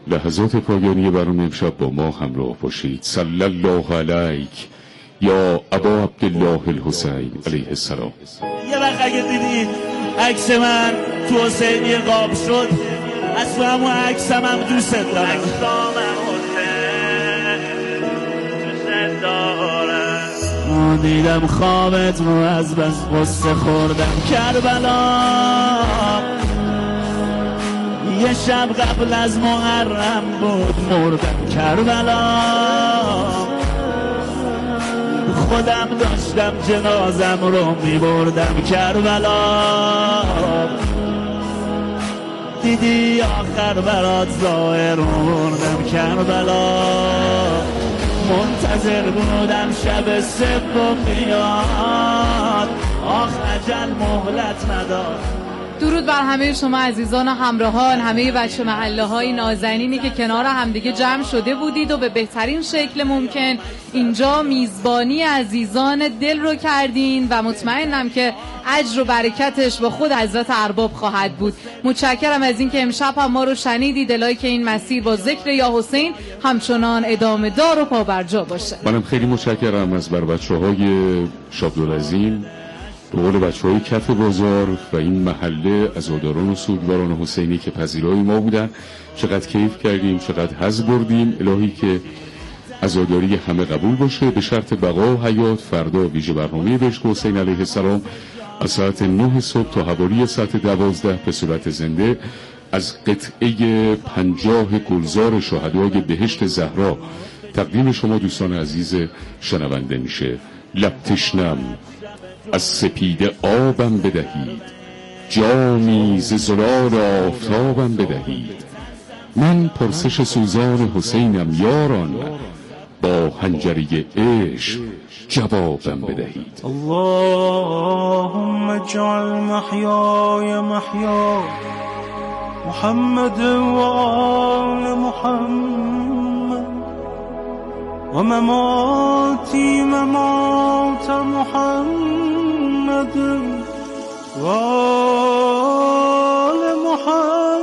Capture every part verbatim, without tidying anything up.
لحظات پایانی برنامه امشب با ما همراه باشید. صلی الله علیک یا ابا عبدالله الحسین علیه السلام. یه وقت اگه دیدید عکس من تو حسینی قاب شد، اصلا همون عکس هم, هم دوست دارم. دیدم خوابت رو از بس قصه خوردم کربلا، یه شب قبل از محرم بود مردم کربلا، خودم داشتم جنازم رو میبردم کربلا، دیدی آخر برات ظاهر بردم کربلا، منتظر بودم شب سوم بیاد، آخ اجل مهلت نداد. درود بر همه شما عزیزان و همراهان، همه بچه محله های نازنینی که کنار همدیگه جمع شده بودید و به بهترین شکل ممکن اینجا میزبانی عزیزان دل رو کردین و مطمئنم که اجر و برکتش با خود حضرت ارباب خواهد بود. متشکرم از اینکه امشب هم ما رو شنیدید. دلایی که این مسیر با ذکر یا حسین همچنان ادامه دار و پابرجا باشه. منم خیلی متشکرم از بر بچه های شابدالعظیم، به قول بچه های کف بازار و این محله عزاداران و سوگواران حسینی که پذیرای ما بودن. چقدر کیف کردیم، چقدر حظ بردیم. الهی که عزاداری همه قبول باشه به شرط بقا و حیات. فردا ویژه برنامه بهشت حسین علیه السلام از ساعت نه صبح تا حوالی ساعت دوازده به صورت زنده از قطعه پنجاه گلزار شهدای بهشت زهرا تقدیم شما دوستان عزیز شنونده میشه. لب تشنم از سپیده آبم بدهید، جامی ز زلال آفتابم بدهید، من پرسش سوزان حسینم یاران، با حنجره عشق جوابم بدهید. اللهم اجعل محیای محیا محمد و آل محمد و مماتی ممات محمد و آل محمد.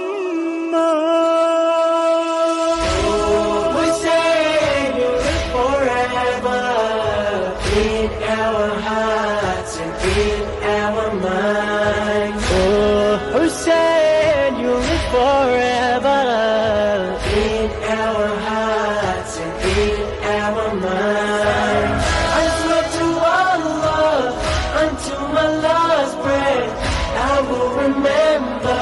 Hussein, you live forever in our hearts and in our minds. Oh, Hussein, you live forever in our hearts and in our minds. I swear to Allah, until my last breath, I will remember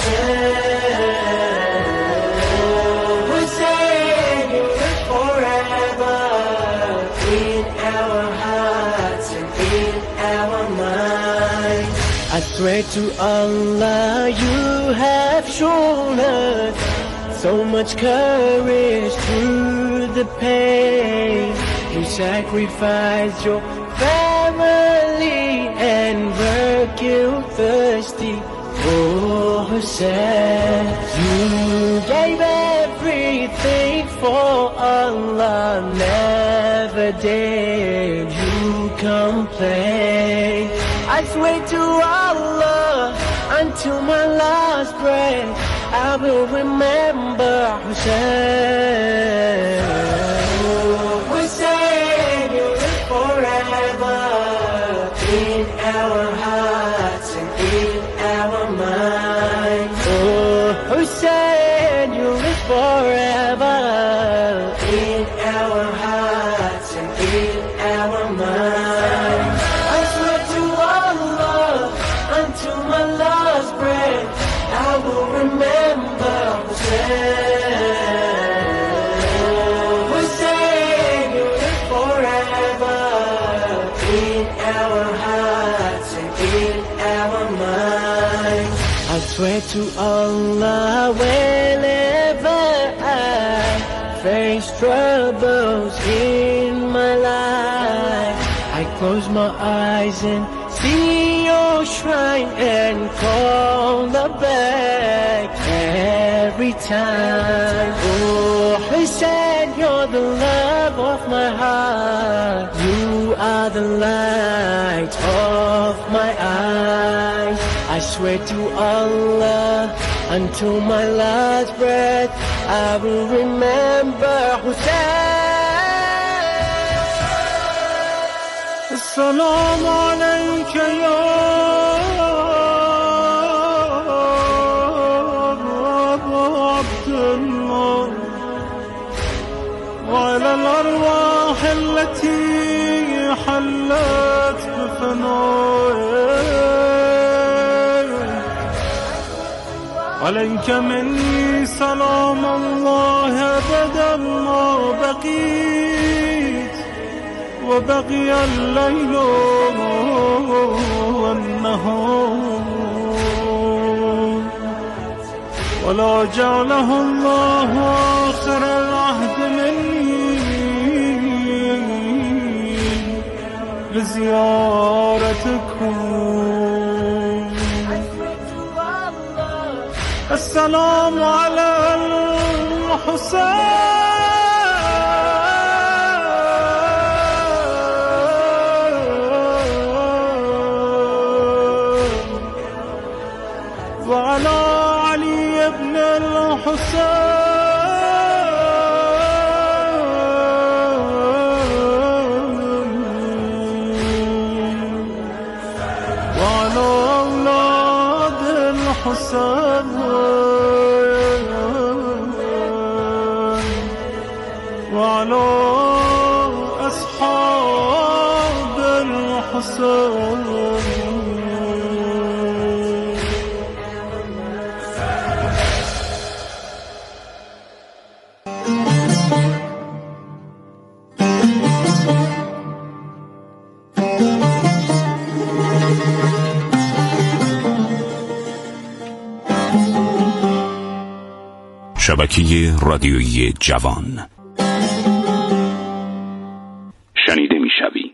Hussein. Hussein, you live forever in our hearts and in our minds. I swear to Allah, you have shown us so much courage through the pain. You sacrificed your family and work you thirsty for Hussein. You gave everything for Allah, never did you complain. I swear to Allah, until my last breath, I will remember Hussein. Hussein, you live forever in our hearts and in our minds. Oh, Hussein, you live forever in our hearts and in our minds. I swear to Allah, until my last breath, I will remember Hussein. Hussein, you live forever in our hearts and in our minds. I swear to Allah, whenever I face troubles in my life, I close my eyes and see your shrine and call the back every time. Oh, Hussein, you're the love of my heart. You are the light of my eyes. I swear to Allah, until my last breath. I will remember Hussein. السلام عليك يا عبد الله وعلى الأرواح التي حلت بفنائك. عليك مني سلام الله أبدا ما بقيت وبقي الليل والنهار ولا جعله الله آخر العهد مني لزيارتكم. السلام على الحسين وعلى علي بن الحسين وعلى أولاد الحسين وعلى أصحاب الحسين. شبکه رادیویی جوان شنیده می‌شوی.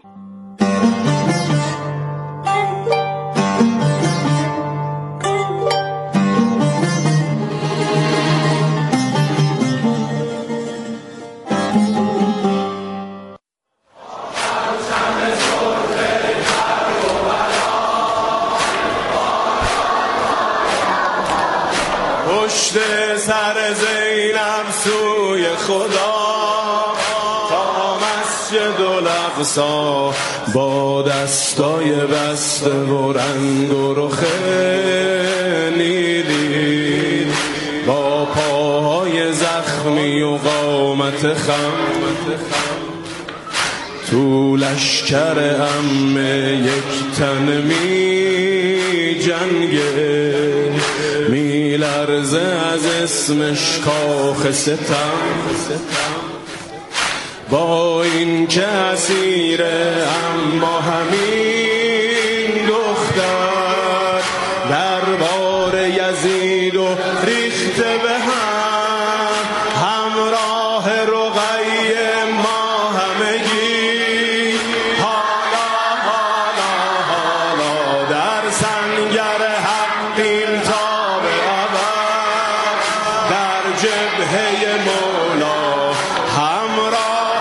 پشت سر زینب سوی خدا تا مسجد الاقصی با دستای بسته و رنگ و رخ نیلی با پاهای زخمی و قامت خم تو لشکر عمه یک تن می جنگه می لرزه از اسمش کاخ ستم با این که اسیره اما همین دختر دربار یزید و ریخته به هم همراه رقیه ما همگی حالا حالا حالا در سنگر حقیم تا به ابد در جبهه مولا همراه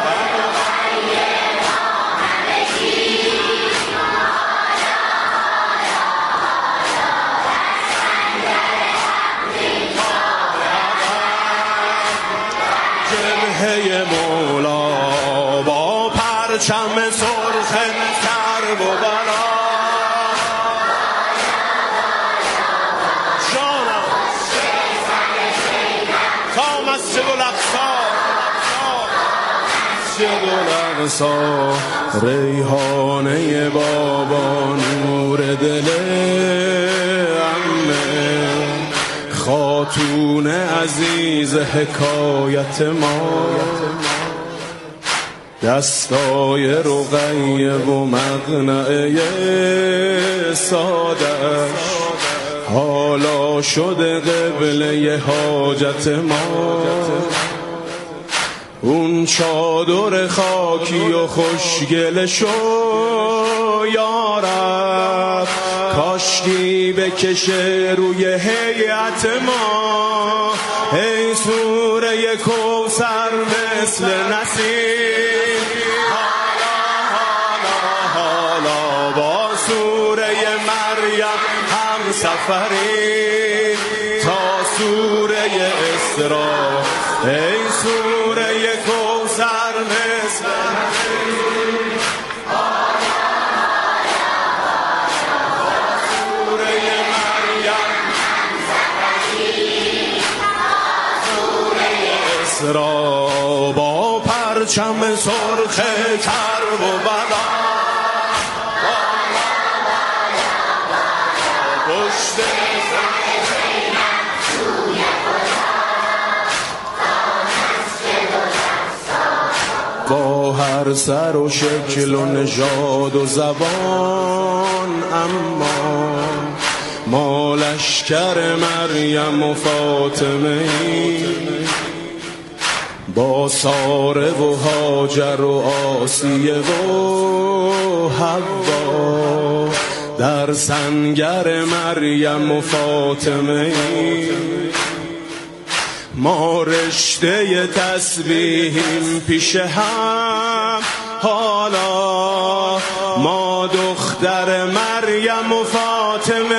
جبهه مولا با پرچم سرخ کرب و بلا جانم تا مسجد الاقصی مسجد الاقصی ریحانه بابا نور دل عمه خاتون عزیز حکایت ما دستای رقیه و مقنعه سادش حالا شده قبله حاجت ما اون چادر خاکی و خوشگل شو یارب کاشکی بکشه روی هیئت ما ای سوره کوثر مثل نسیم حالا حالا حالا با سوره مریم هم سفری تا اسرا ای سوره کوثر مثل سوره مریم سوره اسرا با پرچم سرخ کرب و بلا پشت با هر سر و شکل و نژاد و زبان، اما ما لشکر مریم و فاطمه با ساره و هاجر و آسیه و حوا در سنگر مریم و فاطمه ما رشته تسبیحیم پیش هم، حالا ما دختر مریم و فاطمه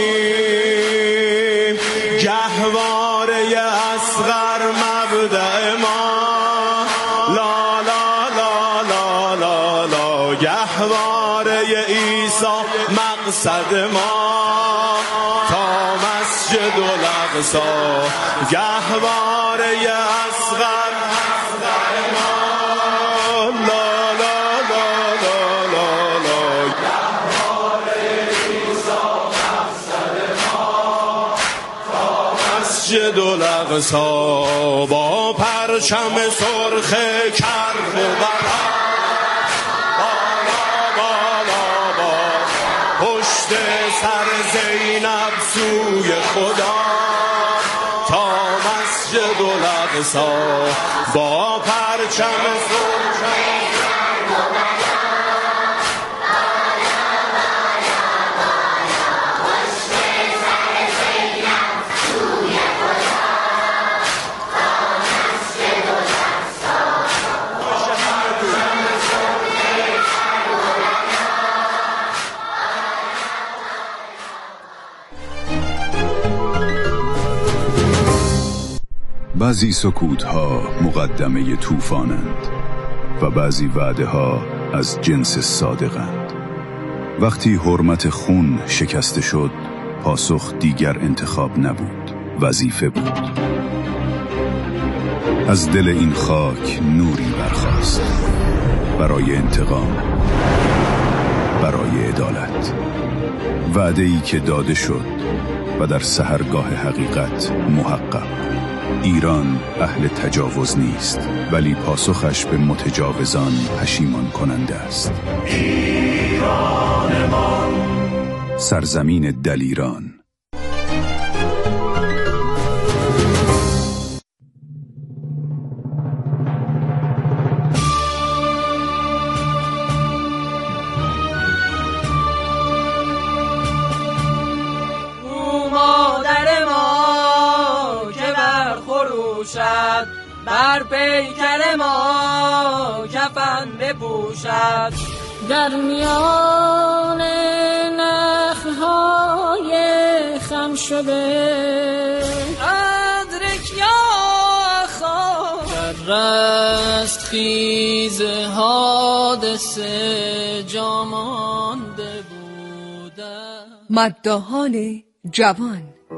ایم، گهواره اصغر مبدأ ما، لا لا لا لا لا لا، گهواره عیسی مقصد ما تا مسجد الاقصی، گهواره اصغر مبدأ ما، لا لا لا لا لا لا، گهواره عیسی مقصد ما تا مسجد الاقصی، با پرچم سرخ کرب و بلا، پشت سر زینب سوی خدا تا مسجد الاقصی، با پرچم سرخ بعضی سکوت‌ها مقدمه طوفانند و بعضی وعده‌ها از جنس صادقند. وقتی حرمت خون شکسته شد، پاسخ دیگر انتخاب نبود، وظیفه بود. از دل این خاک نوری برخاست برای انتقام، برای عدالت. وعده‌ای که داده شد و در سحرگاه حقیقت محقق. ایران اهل تجاوز نیست، ولی پاسخش به متجاوزان پشیمان کننده است. ایران ما، سرزمین دلیران. بر پیکر ما کفن بپوشد، در میان نخل‌های خم شده ادرک یا خواهد رست خیز حادثه جا مانده بودن. مداحان جوان.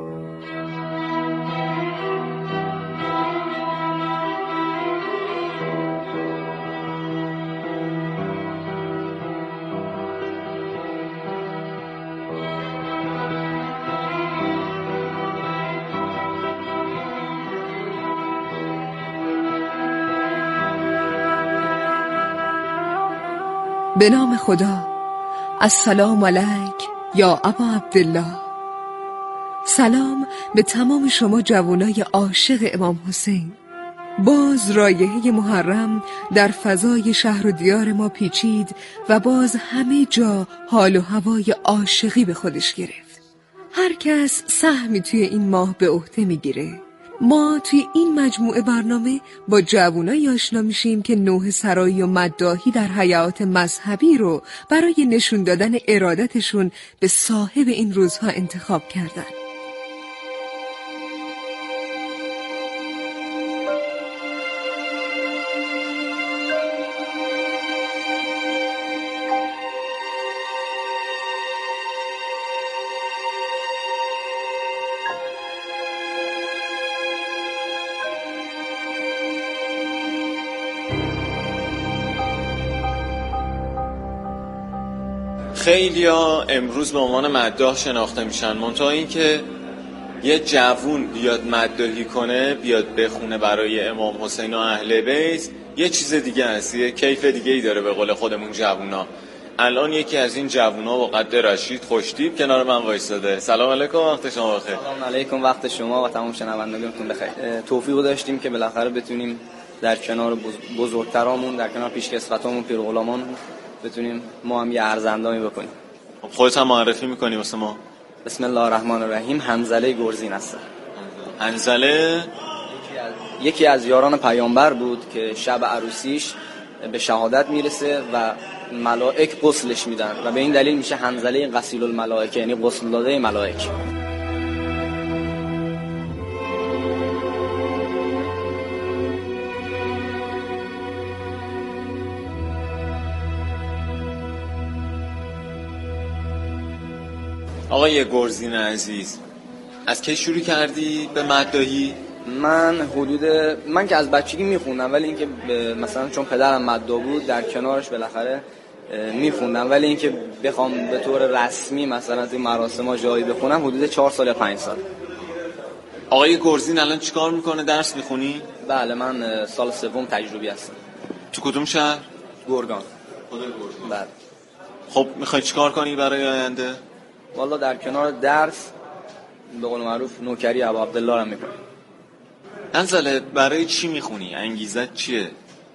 به نام خدا. السلام علیک یا ابا عبدالله. سلام به تمام شما جوانای عاشق امام حسین. باز رایحه محرم در فضای شهر و دیار ما پیچید و باز همه جا حال و هوای عاشقی به خودش گرفت. هر کس سهمی توی این ماه به عهده میگیره. ما توی این مجموعه برنامه با جوانایی آشنا میشیم که نوح سرایی و مداحی در حیات مذهبی رو برای نشون دادن ارادتشون به صاحب این روزها انتخاب کردن. خیلیا امروز به عنوان مداح شناخته میشن، منتها این که یه جوون بیاد مداحی کنه، بیاد بخونه برای امام حسین و اهل بیت، یه چیز دیگه است، یه کیف دیگه ای داره به قول خودمون جوونا. الان یکی از این جوونا با قد رشید خوشتیپ کنار من وایساده. سلام علیکم، وقت شما بخیر. سلام علیکم، وقت شما و تمام شنوندگانتون بخیر. توفیق داشتیم که بالاخره بتونیم در کنار بزرگترامون، در کنار پیشکسوتامون، پیرغلامان بتونیم ما هم یه ارزندامی بکنیم. خودت هم معرفی می‌کنی واسه ما؟ بسم الله الرحمن الرحیم. حنظله گرزین هستم. حنظله یکی از یاران پیامبر بود که شب عروسیش به شهادت میرسه و ملائک غسلش میدن و به این دلیل میشه حنظله غسیل الملائکه، یعنی غسل داده ملائک. آقای گرزین عزیز، از کی شروع کردی به مداحی؟ من حدود من که از بچگی میخوندم، ولی اینکه مثلا چون پدرم مداح بود در کنارش بالاخره میخوندم، ولی اینکه بخوام به طور رسمی مثلا توی مراسم‌ها جایی بخونم حدود چهار سال یا پنج سال. آقای گرزین الان چیکار میکنه؟ درس میخونی؟ بله، من سال سوم تجربی هستم. تو کدوم شهر؟ گرگان. خود گرگان. بله. خب میخوای چیکار کنی برای آینده؟ والا در کنار درس به قول معروف نوکری ابو عبدالله رو میکنم. حنظله برای چی میخونی؟ انگیزت چیه؟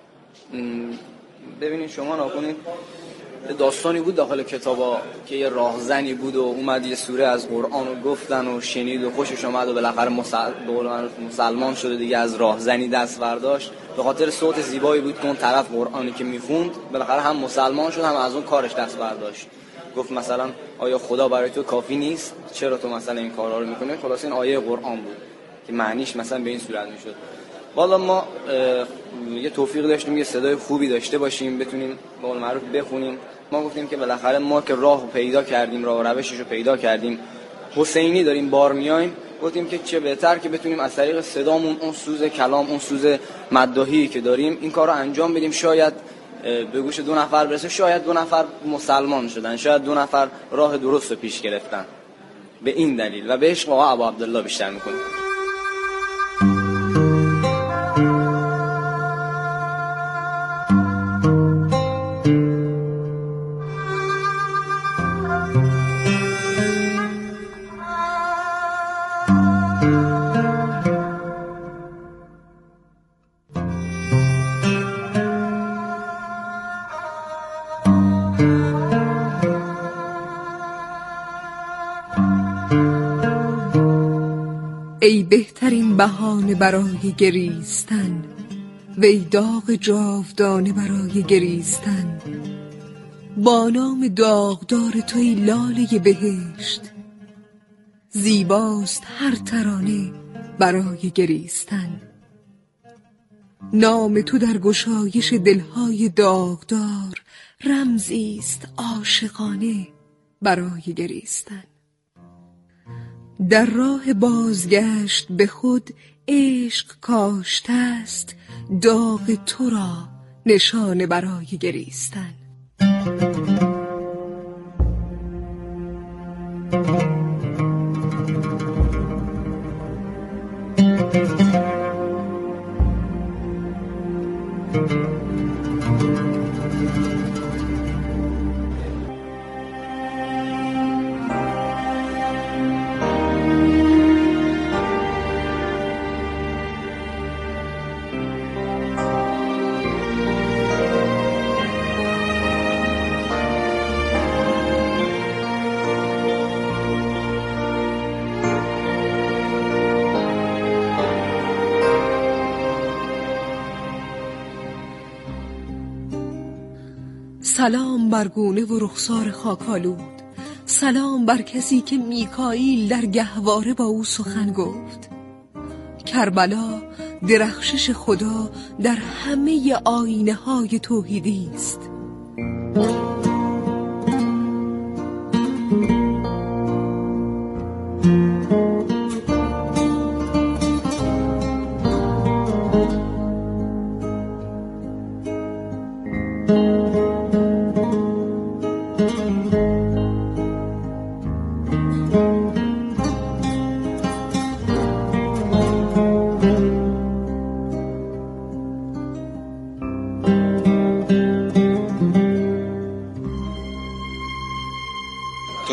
ببینید شما ناکنید داستانی بود داخل کتابا که یه راهزنی بود و اومد یه سوره از قرآن رو گفتن و شنید و خوشش اومد و بالاخره مسل... مسلمان شده دیگه، از راهزنی دست برداشت به خاطر صوت زیبایی بود که اون طرف قرآنی که میخوند بالاخره هم مسلمان شد هم از اون کارش دست برداشت. گفت مثلا آیا خدا برای تو کافی نیست؟ چرا تو مثلا این کارا رو میکنی؟ خلاص این آیه قرآن بود که معنیش مثلا به این صورت میشد. والا ما یه توفیق داشتیم یه صدای خوبی داشته باشیم، بتونیم به قول معروف بخونیم. ما گفتیم که بالاخره ما که راهو پیدا کردیم، راه و روشش رو پیدا کردیم، حسینی داریم بار میایم، گفتیم که چه بهتر که بتونیم از طریق صدامون اون سوز کلام، اون سوز مداحی که داریم این کارو انجام بدیم. شاید به گوش دو نفر برسه، شاید دو نفر مسلمان شدن، شاید دو نفر راه درست رو پیش گرفتن. به این دلیل و به عشق آقا ابو عبدالله بیشتر میکنیم. ای بهترین بهانه برای گریستن، وی داغ جاودانه برای گریستن. با نام داغدار توی لاله بهشت، زیباست هر ترانه برای گریستن. نام تو در گشایش دلهای داغدار، رمزیست عاشقانه برای گریستن. در راه بازگشت به خود عشق کاشته است، داغ تو را نشانه برای گریستن. سلام بر گونه و رخسار خاکالود، سلام بر کسی که میکائیل در گهواره با او سخن گفت. کربلا درخشش خدا در همه آینه های توحیدی است.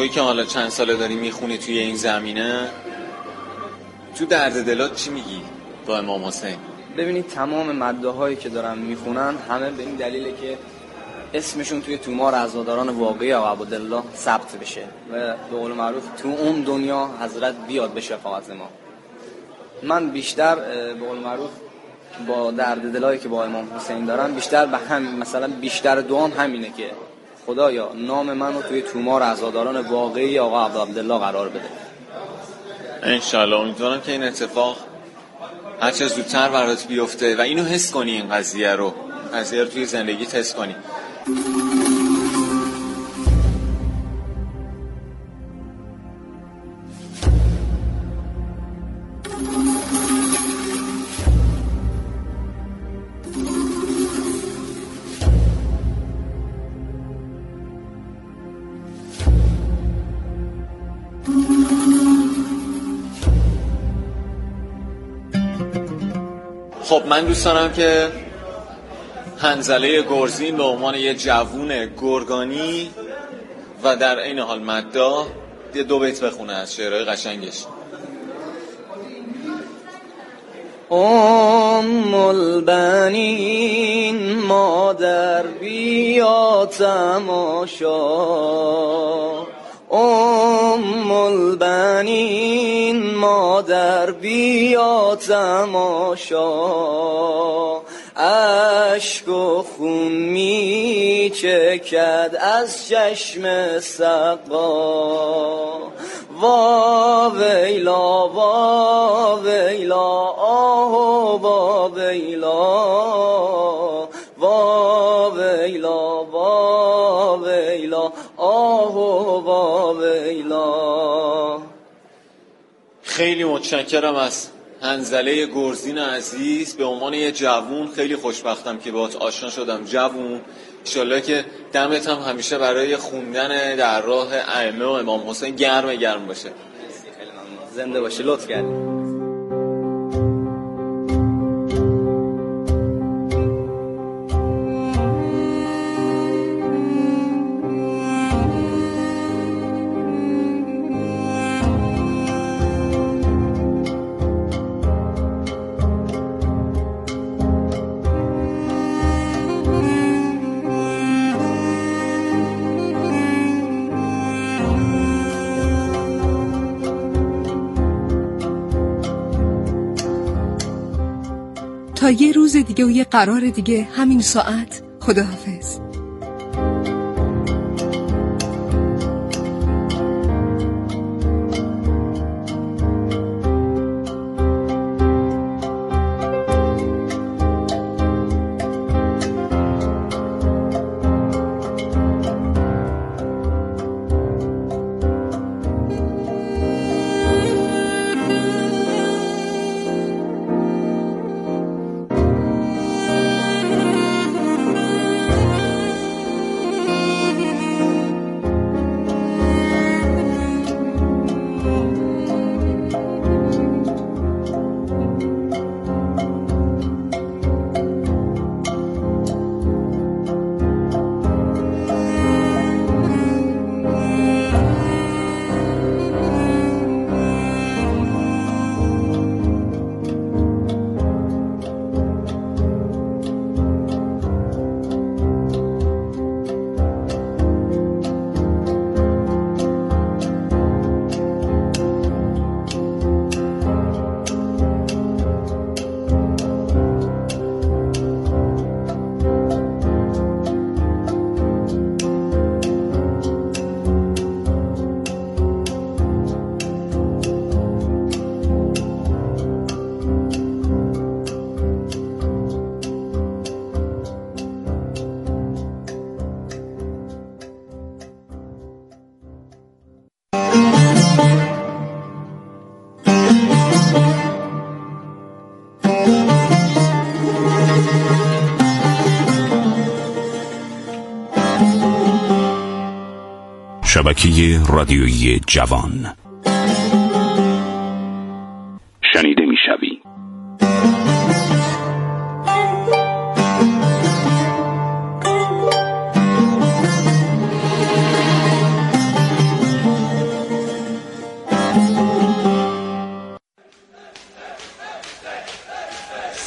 تویی که حالا چند ساله داری میخونی توی این زمینه، تو درد دلات چی میگی با امام حسین؟ ببینید تمام مدده هایی که دارن میخونن همه به این دلیله که اسمشون توی تومار عزاداران واقعی آقا عبدالله ثبت بشه و به قول معروف تو اون دنیا حضرت بیاد به شفاعت ما. من بیشتر به قول معروف با درد دلایی که با امام حسین دارم بیشتر به هم مثلا بیشتر دوام همینه که خدایا نام منو توی تومار عزاداران واقعی آقا عبدالله قرار بده. انشالله. امیدوارم که این اتفاق هر چه زودتر برات بیفته و اینو حس کنی، این قضیه رو قضیه رو توی زندگیت حس کنی. خب من دوست دارم که حنظله گرزین به عنوان یه جوون گرگانی و در این حال مداح یه دو بیت بخونه از شعرهای قشنگش. ام البنین مادر بیا تماشا، ام البنین مادر بیا تماشا، اشک و خون می چکد از چشم سقا، وا ویلا وا ویلا آه وا ویلا، وا ویلا وا ویلا آه وا ویلا. خیلی متشکرم از حنظله گرزین عزیز. به عنوان یه جوون خیلی خوشبختم که باهات آشنا شدم جوون. انشالله که دمت هم همیشه برای خوندن در راه ائمه و امام حسین گرم گرم باشه. زنده باشه. لطف کردی. تا یه روز دیگه و یه قرار دیگه همین ساعت. خداحافظ. شبکه رادیویی جوان شنیده میشوی.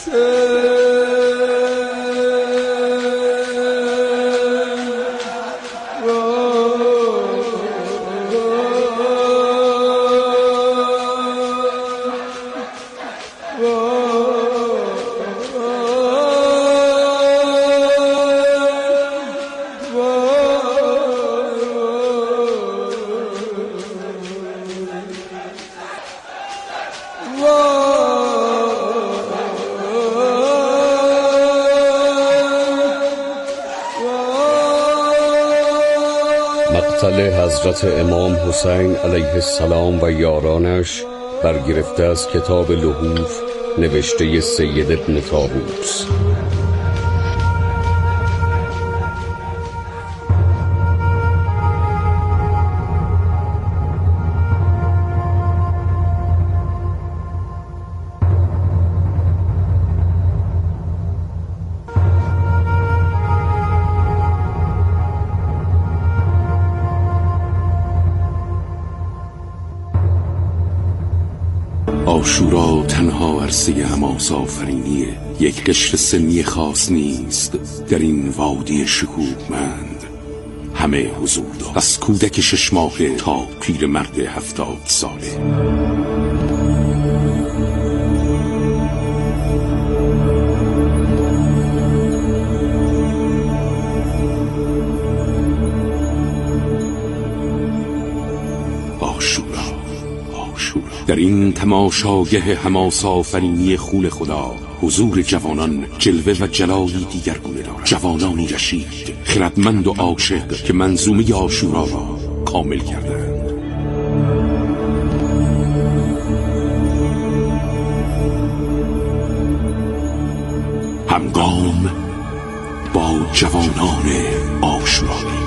مقتل حضرت امام حسین علیه السلام و یارانش برگرفته از کتاب لحوف نوشته سید ابن طاووس. عاشورا تنها عرصه حماس آفرینی یک قشر سنی خاص نیست. در این وادی شکوهمند همه حضور دارد، از کودک شش ماهه تا پیرمرد هفتاد ساله. در این تماشاگه حماس آفرینی خون خدا حضور جوانان جلوه و جلالی دیگرگونه دارد. جوانانی رشید، خردمند و عاشق که منظومه عاشورا را کامل کردند. همگام با جوانان عاشورایی.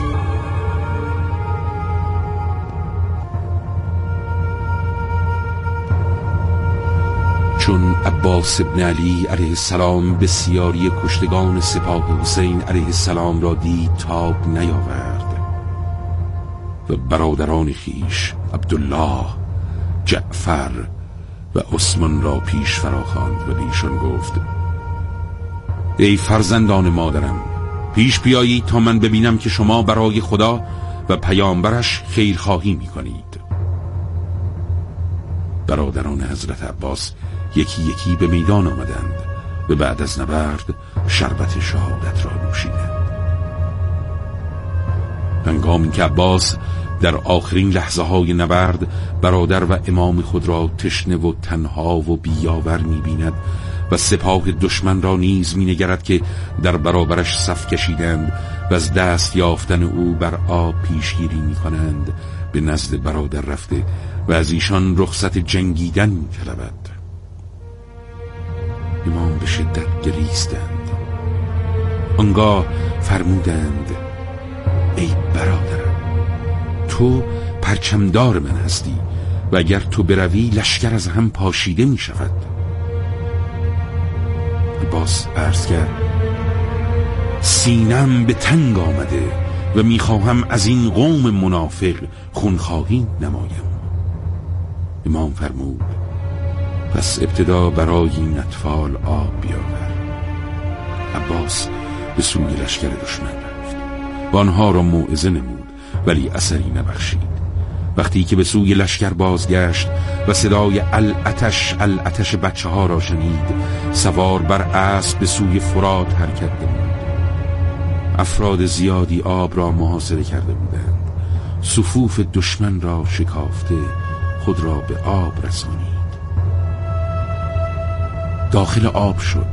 چون عباس ابن علی علیه السلام بسیاری کشتگان سپاه حسین علیه السلام را دید تاب نیاورد و برادران خیش عبدالله، جعفر و عثمان را پیش فراخواند و به ایشان گفت: ای فرزندان مادرم، پیش بیایید تا من ببینم که شما برای خدا و پیامبرش خیرخواهی می‌کنید. برادران حضرت عباس یکی یکی به میدان آمدند و بعد از نبرد شربت شهادت را نوشیدند. هنگامی که عباس در آخرین لحظه های نبرد برادر و امام خود را تشنه و تنها و بیاور می بیند و سپاه دشمن را نیز می نگرد که در برابرش صف کشیدند و از دست یافتن او بر آب پیشگیری می کنند، به نزد برادر رفته و از ایشان رخصت جنگیدن می طلبد. امام به شدت گریستند. آنگاه فرمودند: ای برادرم، تو پرچمدار من هستی و اگر تو بروی لشکر از هم پاشیده می شود. عباس عرض کرد: سینم به تنگ آمده و می خواهم از این قوم منافق خونخواهی نمایم. امام فرمود: پس ابتدا برای این اطفال آب بیاور. عباس به سوی لشکر دشمن رفت و آنها را موعظه نمود ولی اثری نبخشید. وقتی که به سوی لشکر بازگشت و صدای العتش العتش بچه ها را شنید، سوار بر اسب به سوی فرات حرکت نمود. افراد زیادی آب را محاصره کرده بودند. صفوف دشمن را شکافته خود را به آب رسانید. داخل آب شد